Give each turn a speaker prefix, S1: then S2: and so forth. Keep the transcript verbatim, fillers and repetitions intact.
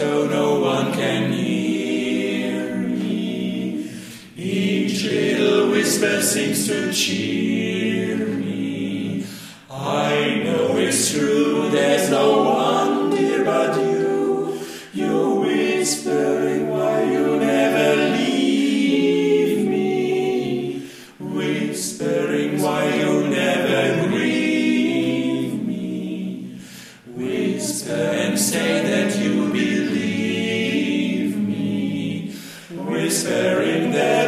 S1: though no one can hear me. Each little whisper seems to cheer me. I know it's true, there's no one dear but you. You're whispering why you never leave me. Whispering why you never grieve me. Whisper and say that you believe me. Whispering that